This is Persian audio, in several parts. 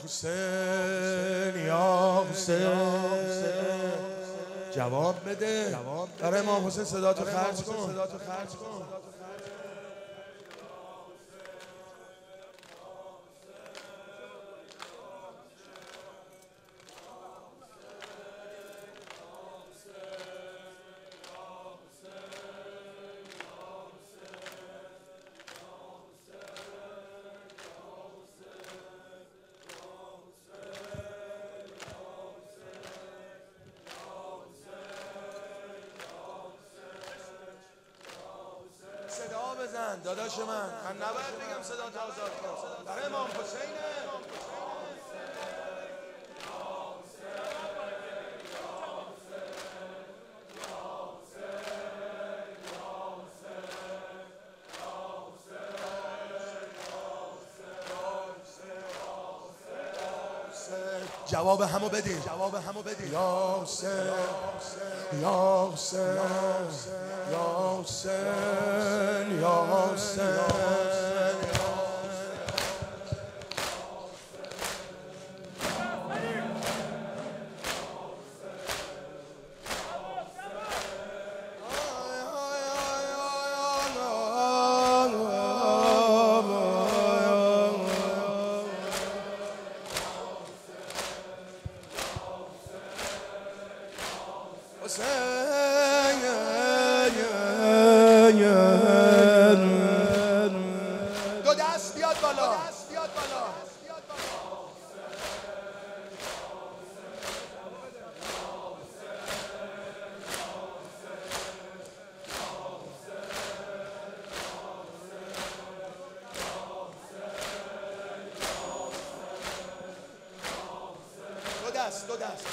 حسین یا حسین جواب بده. برای امام حسین صداتو خرج کن. صدا بزن داداش من نباید بگم صدا تا آزاد کن. برای امام حسینه. جواب همو بدین. یا حسین یا حسین یا حسین یا حسین. دو دست بیاد بالا. دو دست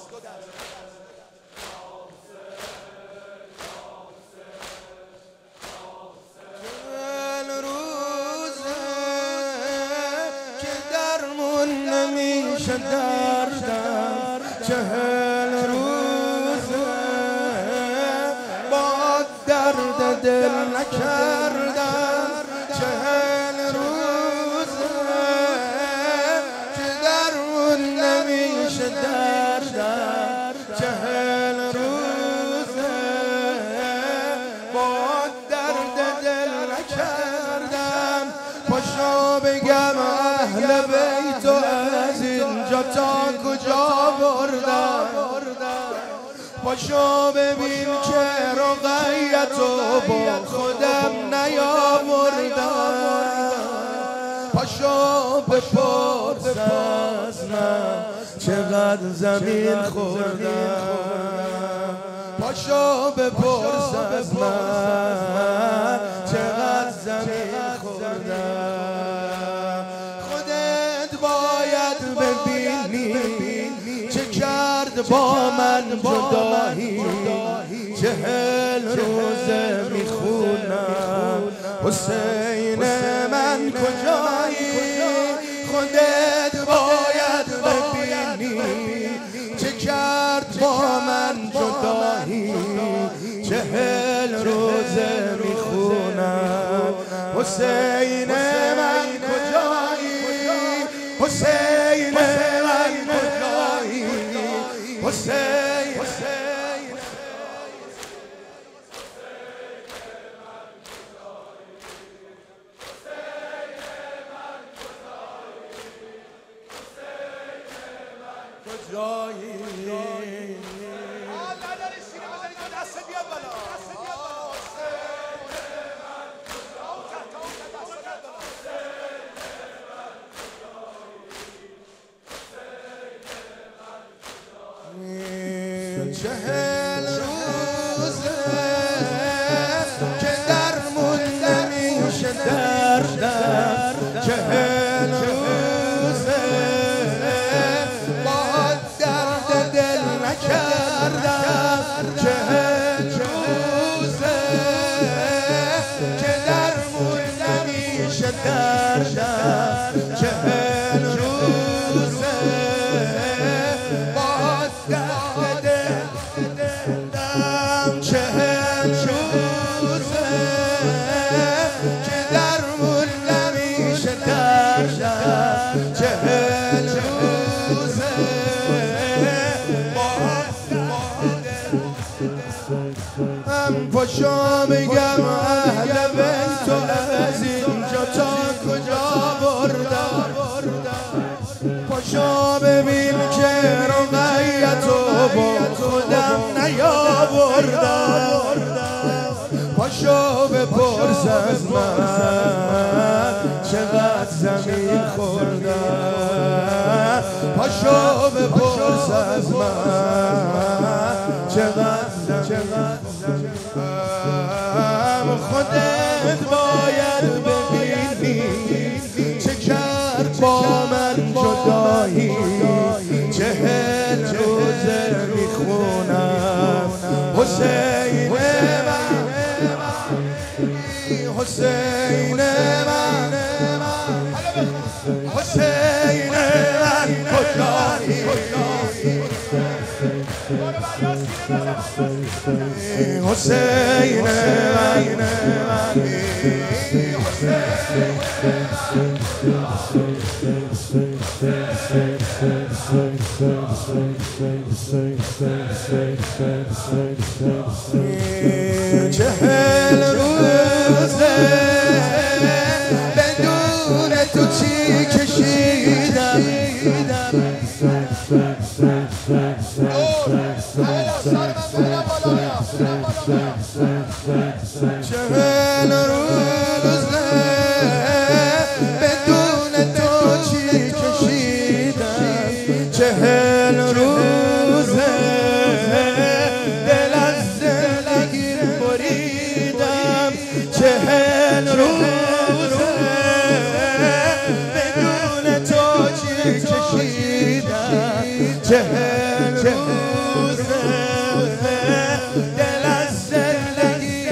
نمیشه دردم 40 روزه با درد دل نکردم 40 روزه که درمون نمیشه دردم 40 روزه با درد دل نکردم. پاشو بگم اهل بیت از اینجا تا کجا بردم. پاشو ببین که رقیتو با خودم نیاوردم. پاشو بپرس از من چقدر زمین خوردم. پاشو بپرس از من چقدر زمین خوردم. خودت باید ببینی چه کرد با من جدایی. 40 روزه میخونم حسین من کجایی. خودت باید ببینی چه کرد با من جدایی. 40 روزه میخونم حسین من کجایی. حسین من کجایی. حسین کجایی. چهل روزه که درمون نمیشه دردم. 40 روزه با درد دل نکردم. 40 روزه که درمون نمیشه دردم. 40 روزه با درد دلم. 40 روزه که درمون نمیشه دردم. 40 پاشا بگم اهل بیت از اینجا تا کجا بردم پاشا ببین که رقیتو با خودم نیاوردم پاشا بپرس از من چقدر زمین خوردم پاشا بپرس از من چقدر زمین خودت باید ببینی چه کرد با من جدایی 40 روزه میخونم حسین من حسین من حسین من کجایی حسین من 40 روزه بدون تو چی کشیدم 40 روزه بدون تو چی کشیدم 40 روزه دل از زندگی بریدم 40 روزه بدون تو چی کشیدم 40 روزه دل از زندگی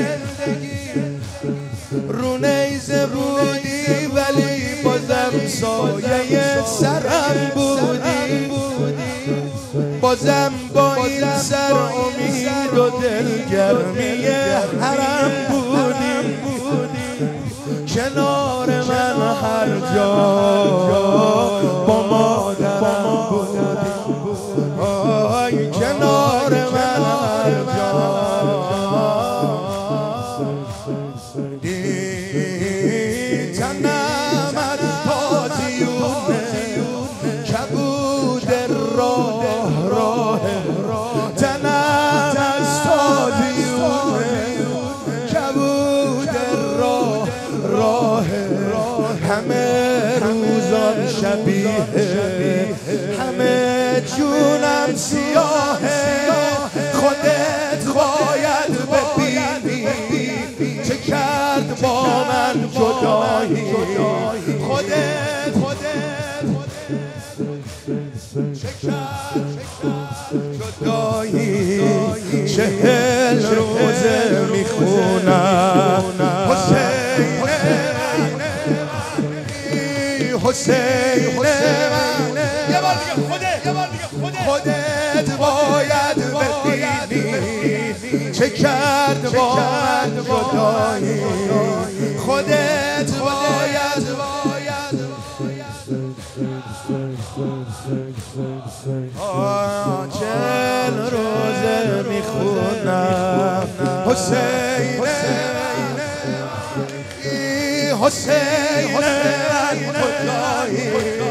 رو نیزه بودی ولی بازم سایه سرم بودی بازم با این سر امید و دلگرمی حرم بودی کنار من هر جا با مادرم بودی کنار من هر جا تنم از تازیونه کبود راه تنم از تازیونه کبود راه همه روزان شبیه همه جونم سیاهه خودت باید ببینی چه کرد با من جدایی خودت چه کرد جدایی 40 روزه میخونم حسین حسین من یه بار دیگه خودت باید ببینی چه کرد با من جدایی خودت باید 40 روزه میخونم حسین حسین من کجایی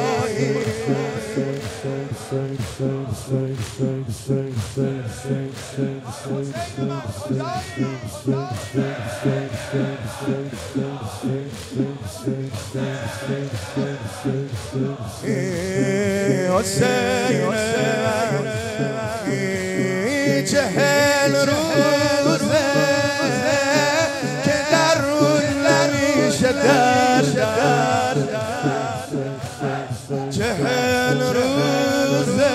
حسین 40 روزه که درون نمیشه دردم 40 روزه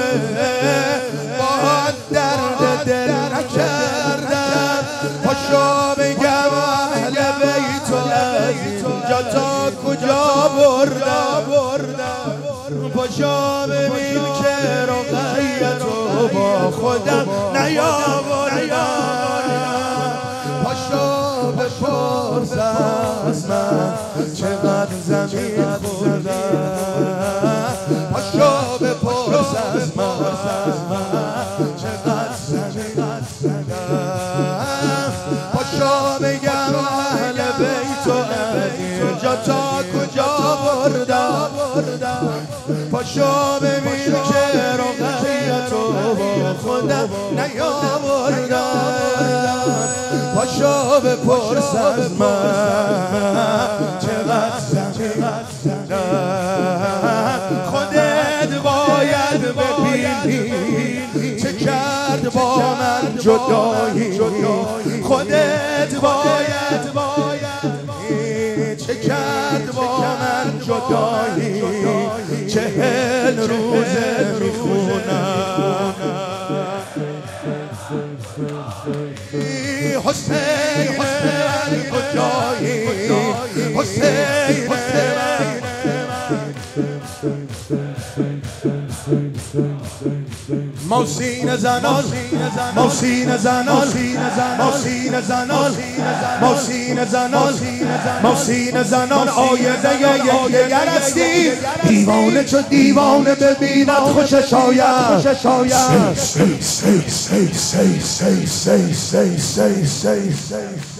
با درد دل نکردم پاشا بگم اهل بیت از اینجا تا کجا بردم پاشا ببین که رقیتو با خودم نیاوردم پاشا بپرس از من چقدر زمین خوردم پاشا بپرس از من چقدر زمین خوردم جدایی خودت باید چه کرد با من جدایی 40 روزه میخونم حسین من کجایی حسین من موسین زنان موسین زنان موسین زنان موسین زنان موسین زنان آینده یکدیگر هستی دیوانه چو دیوانه ببیند خوشش آید say